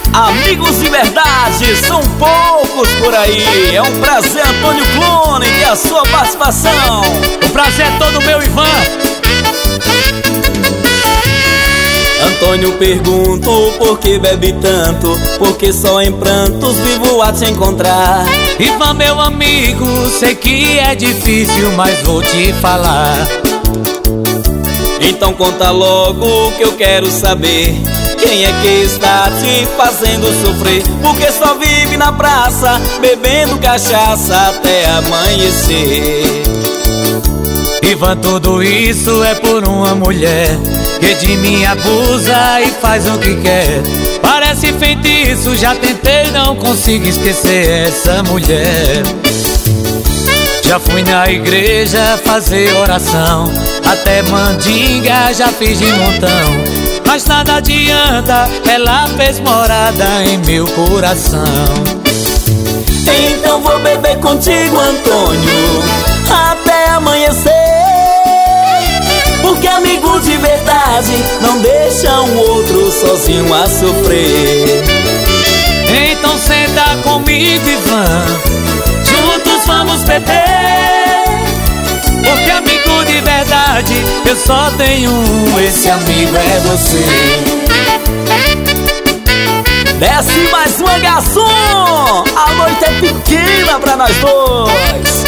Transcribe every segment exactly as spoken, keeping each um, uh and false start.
Amigos de verdade são poucos por aí. É um prazer, Antônio Clone, e a sua participação. O prazer é todo meu, Ivan. Antônio, pergunto por que bebe tanto, porque só em prantos vivo a te encontrar. Ivan, meu amigo, sei que é difícil, mas vou te falar. Então conta logo que eu quero saber. Quem é que está te fazendo sofrer? Porque só vive na praça, bebendo cachaça até amanhecer. Ivan, tudo isso é por uma mulher que de mim abusa e faz o que quer. Parece feitiço, já tentei, não consigo esquecer essa mulher. Já fui na igreja fazer oração, até mandinga já fiz de montão, mas nada adianta, ela fez morada em meu coração. Então vou beber contigo, Antônio, até amanhecer, porque amigos de verdade não deixam o outro sozinho a sofrer. Então senta comigo, Ivan, juntos vamos beber, porque amigo de verdade eu só tenho um, esse amigo é você. Desce mais uma, garçom, a noite é pequena pra nós dois.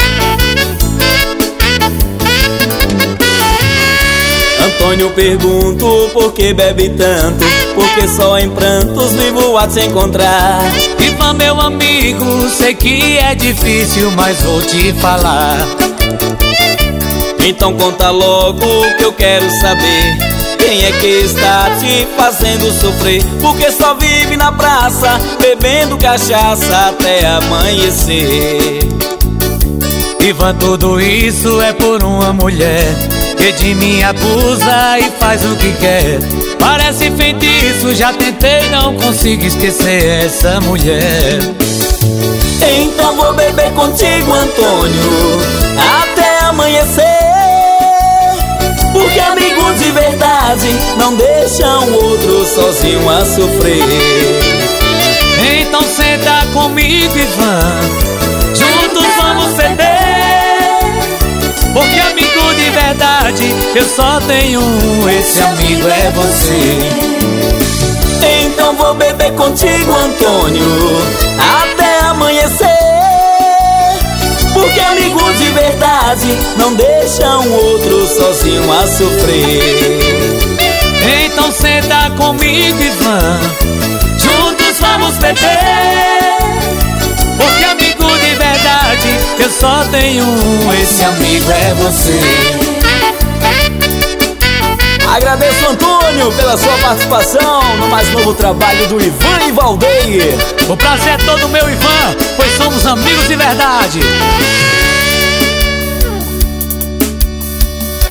Antônio, pergunto por que bebe tanto, porque só em prantos vivo a te encontrar. Ivan, meu amigo, sei que é difícil, mas vou te falar. Então conta logo que eu quero saber. Quem é que está te fazendo sofrer? Porque só vive na praça, bebendo cachaça até amanhecer. Ivan, tudo isso é por uma mulher que de mim abusa e faz o que quer. Parece feitiço, já tentei, não consigo esquecer essa mulher. Então vou beber contigo, Antônio, até amanhecer, porque amigos de verdade não deixam o outro sozinho a sofrer. Então senta comigo, Ivan, juntos vamos beber, porque amigo de verdade eu só tenho um, esse amigo é você. Então vou beber contigo, Antônio, até amanhecer, porque amigos de verdade não deixam o outro sozinho a sofrer. Então senta comigo, Ivan, juntos vamos beber, porque amigo de verdade eu só tenho um, esse amigo é você. Agradeço, Antônio, pela sua participação no mais novo trabalho do Ivan e Valdeir. O prazer é todo meu, Ivan, pois somos amigos de verdade.